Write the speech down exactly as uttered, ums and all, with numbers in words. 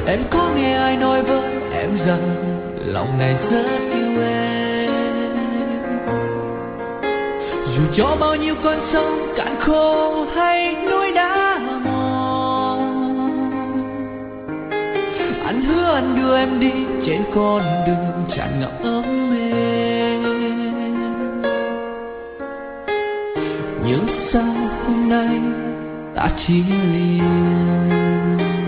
Em có nghe ai nói với em rằng lòng này rất yêu em, dù cho bao nhiêu con sông cạn khô hay núi đá mòn. Anh hứa anh đưa em đi trên con đường tràn ngập ấm êm, nhưng sao hôm nay ta chia ly.